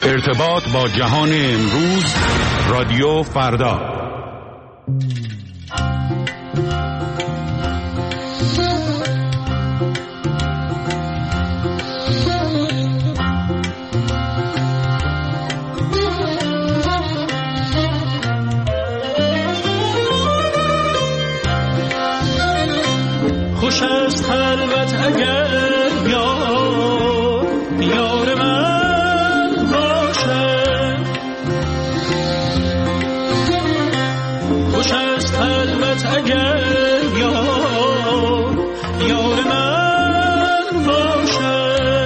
ارتباط با جهان امروز، رادیو فردا. خوش است خلوت اگر یار من باشه، خوش است خلوت اگر یار من باشه،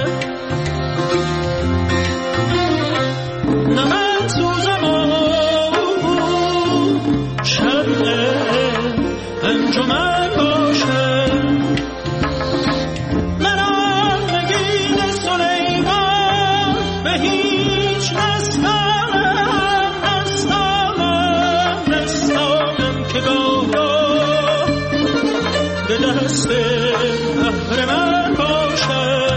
نه من سوزم و شرق انجمن باشه، دست بحر من باشه.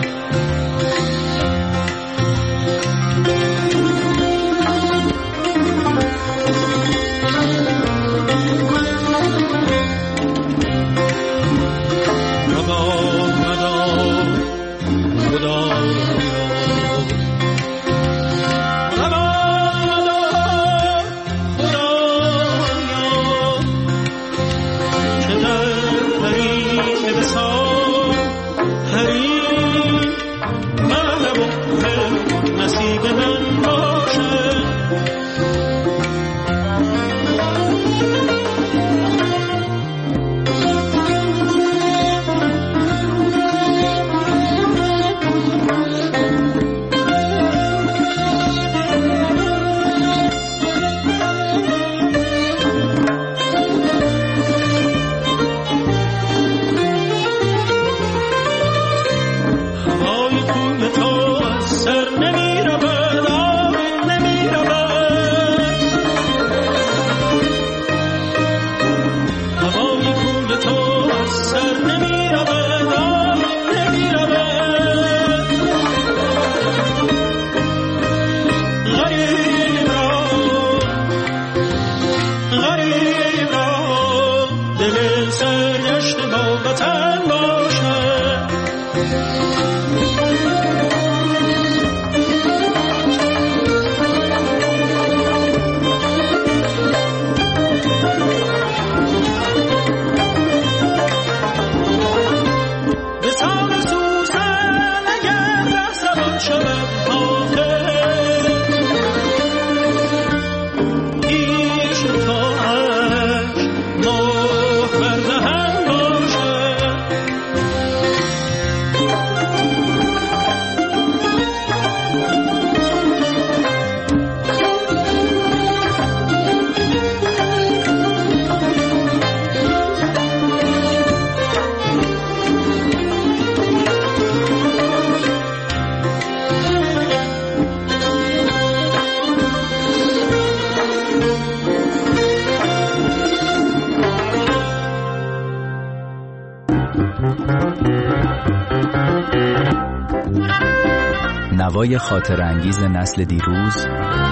نوای خاطر انگیز نسل دیروز،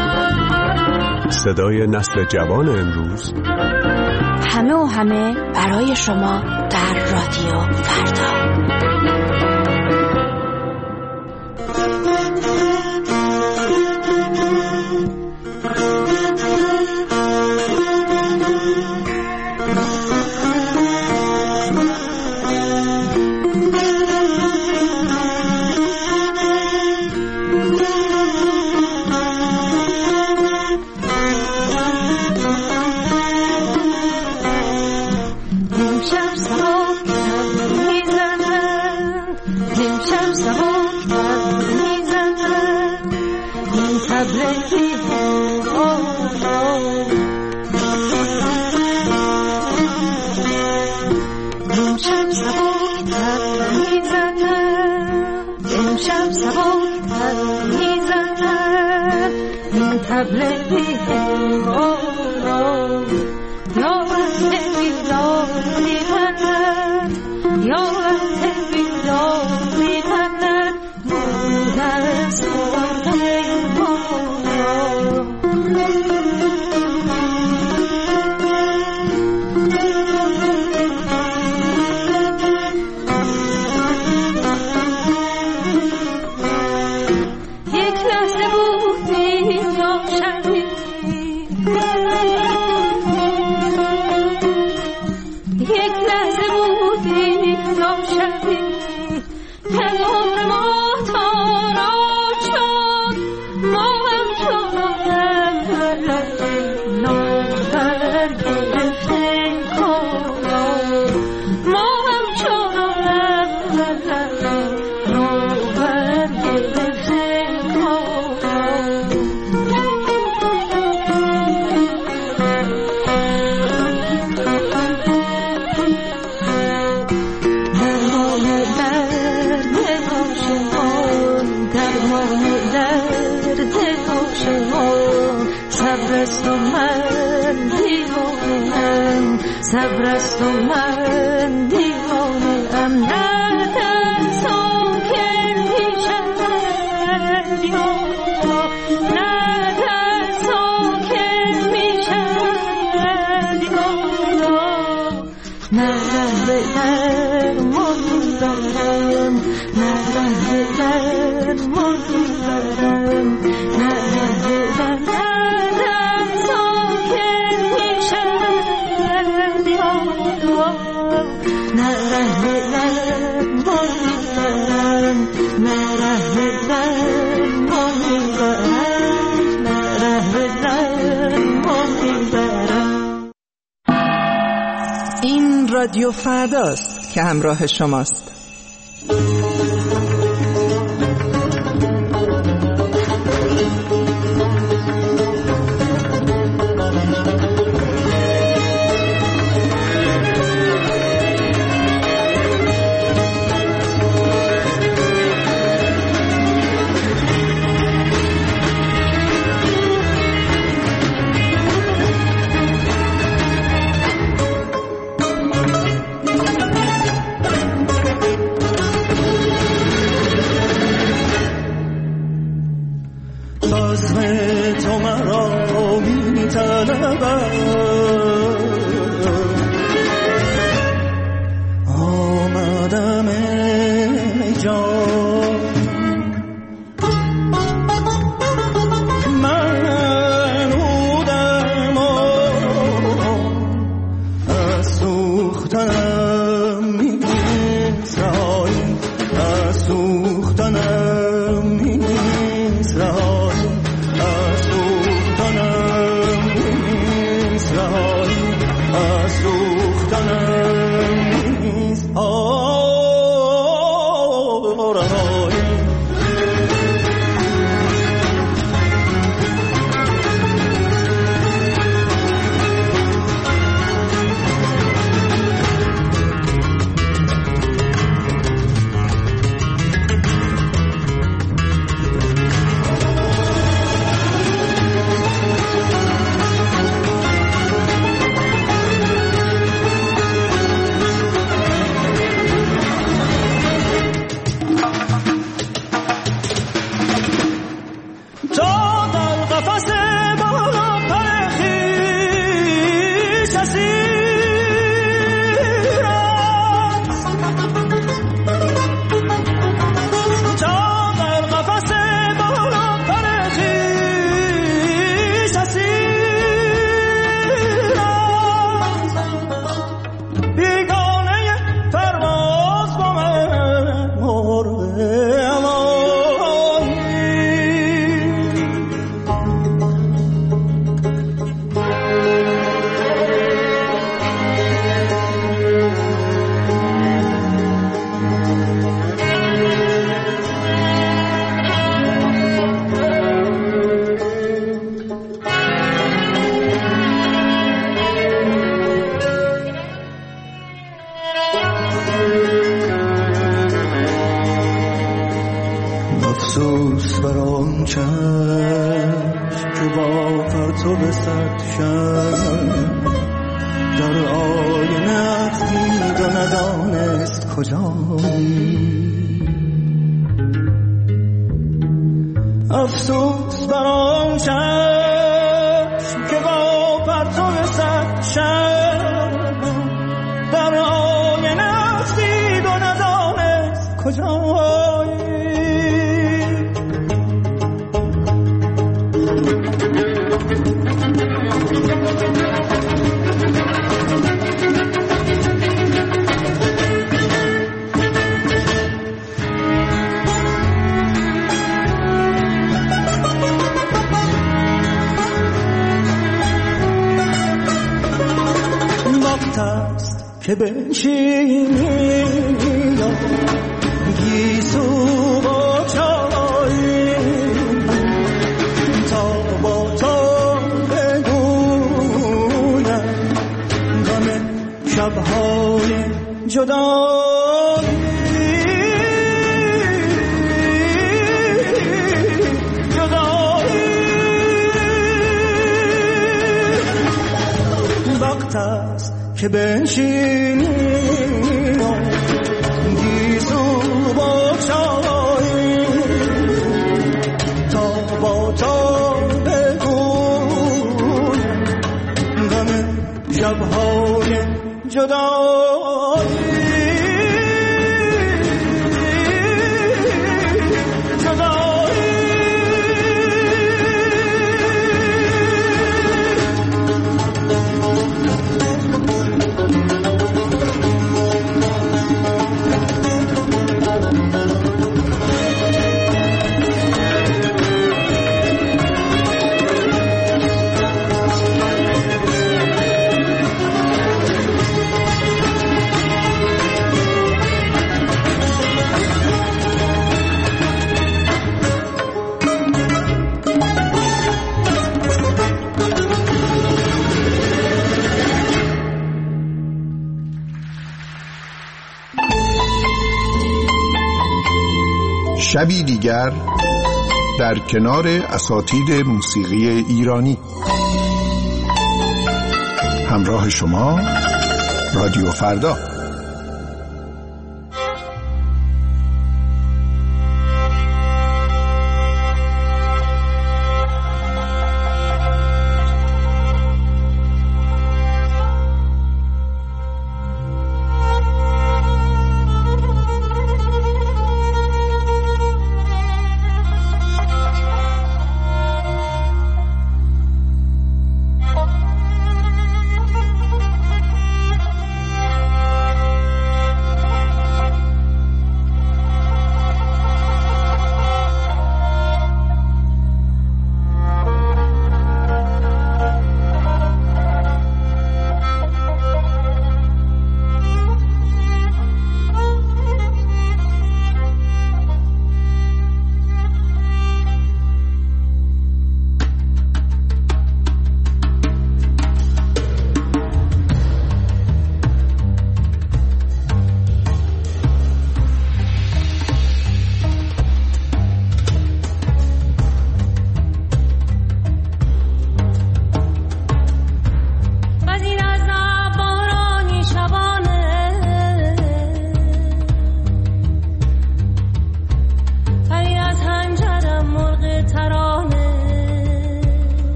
صدای نسل جوان امروز، همه و همه برای شما در رادیو فردا. یا درد عاشقان صبر است و من دیوانه‌ام صبر است و من دیوانه‌ام نه در ساکن میشد نه در ساکن میشد نه ره درمان میبرم نه ره درمان میبرم نه ره در ساکن میشد نه ره درمان میبرم نه ره درمان میبرم نه ره درمان میبرم. این رادیو فرداست که همراه شماست. افسوس بر آن چشم که با پرتو سرد شب در آینه دید و ندانست کجایی. افسوس بر آن چشم که با پرتو سرد شب در آینه دید و ندانست کجایی. وقت است که بنشینی یا گیسو با چای تا با تو بگویم غم شب‌های جدایی. که بنشینی گیسو بگشایی تا با تو بگویم غم شب‌های جدایی. شبی دیگر در کنار اساتید موسیقی ایرانی. همراه شما رادیو فردا.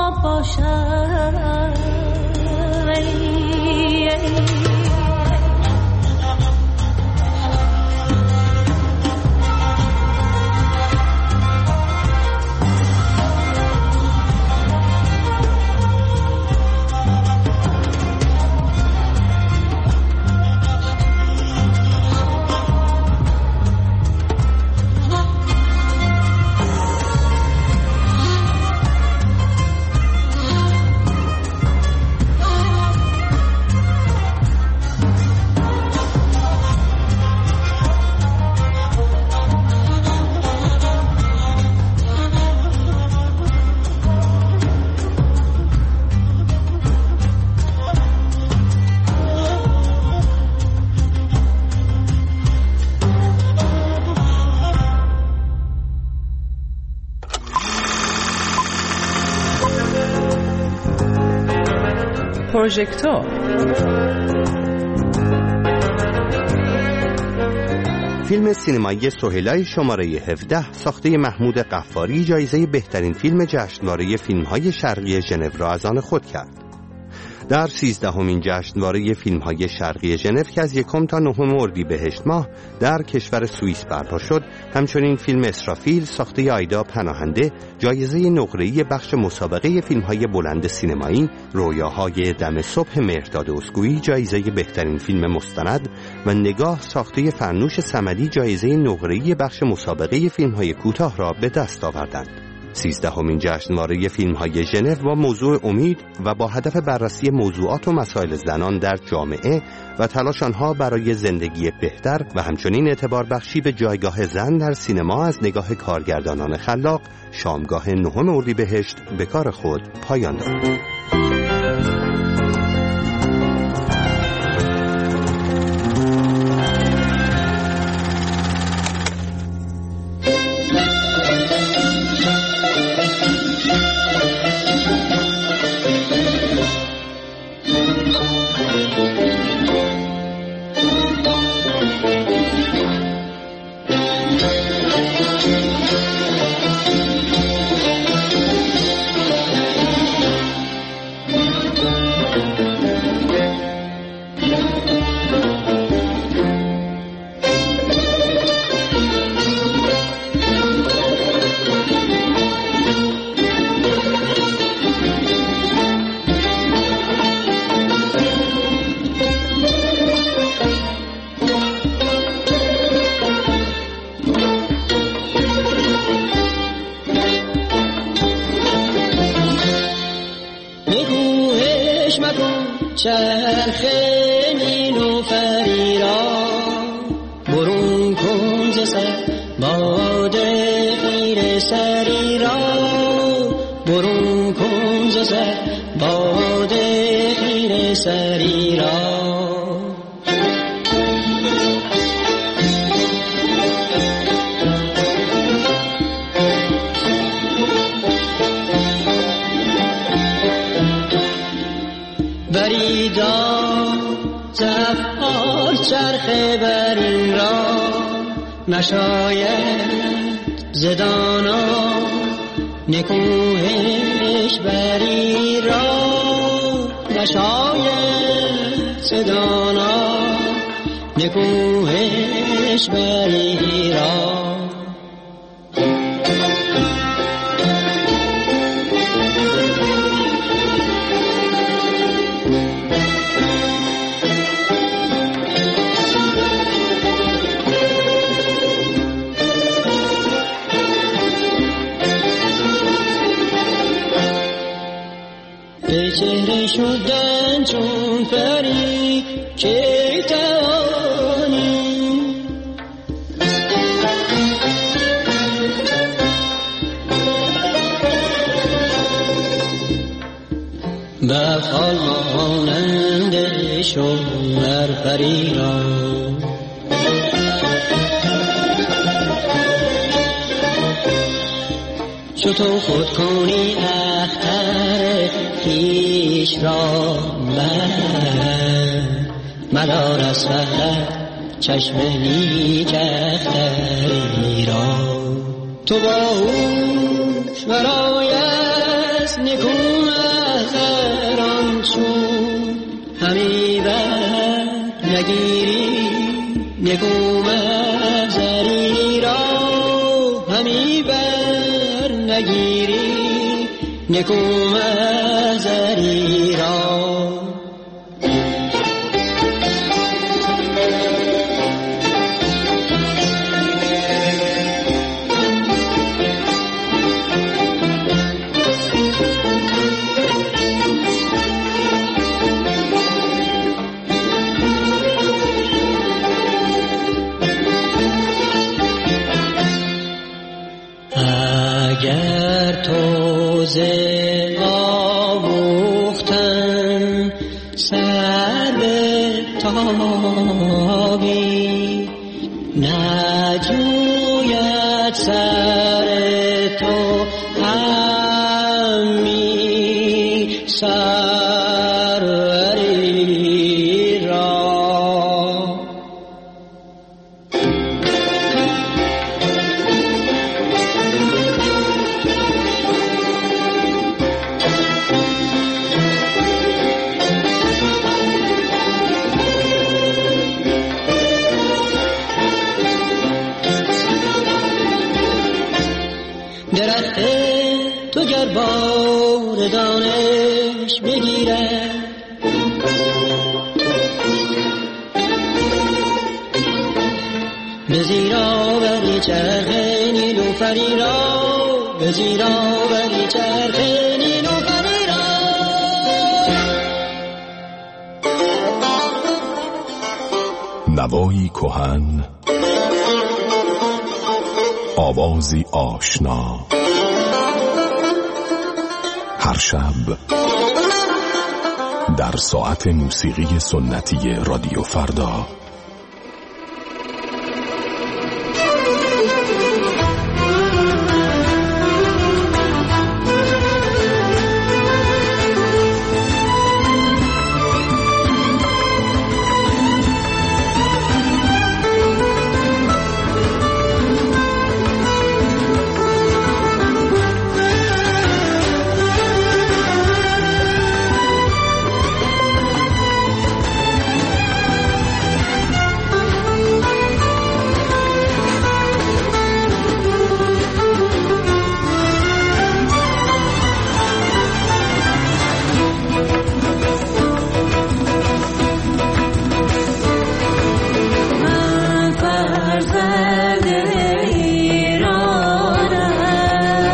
ما باشد. پروژکتور. فیلم سینمایی سهیلای شماره 17 ساخته محمود قفاری جایزه بهترین فیلم جشنواره فیلم‌های شرقی ژنو را از آن خود کرد. در 13مین جشنواره فیلم‌های شرقی ژنو که از 1 تا 9 اردیبهشت ماه در کشور سوئیس برپا شد، همچنین فیلم اسرافیل ساخته آیدا پناهنده جایزه نقره‌ای بخش مسابقه فیلم‌های بلند سینمایی، رویاهای دم صبح مهرداد اسکویی جایزه بهترین فیلم مستند و نگاه ساخته فرنوش صمدی جایزه نقره‌ای بخش مسابقه فیلم‌های کوتاه را به دست آوردند. 13مین جشنواره فیلم‌های ژنو با موضوع امید و با هدف بررسی موضوعات و مسائل زنان در جامعه و تلاش آنها برای زندگی بهتر و همچنین اعتبار بخشی به جایگاه زن در سینما از نگاه کارگردانان خلاق، شامگاه 9 اردیبهشت به کار خود پایان داد. چرخه نیلوفری را برون کن ز سر، باد غیر سری را برون کن ز سر، باد غیر سری را. بریدا زفار چرخه بر این را نشاید زدانا نکوهش بری را نشاید زدانا نکوهش بری را. به چهره شدن چون پری که توانی بفعال مانند شوهر پری را. چو تو خود کنی اختر پیش را مدار از فقط چشم نیک اختری را. تو باهوش برای است نکو محضران چون همی بر نگیری نکو محضری را همی بر نگیری نکو محضری را اگر تو ز آموختن سر به تابی نجوید سر تو همی سروری را درخت تو گر بار دانش بگیرد به زیرا بری چرخ نیلوفری را به زیرا بری چرخ نیلوفری را نوایی کهن، آوازی آشنا، هر شب در ساعت موسیقی سنتی رادیو فردا.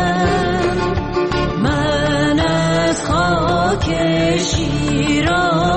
شیران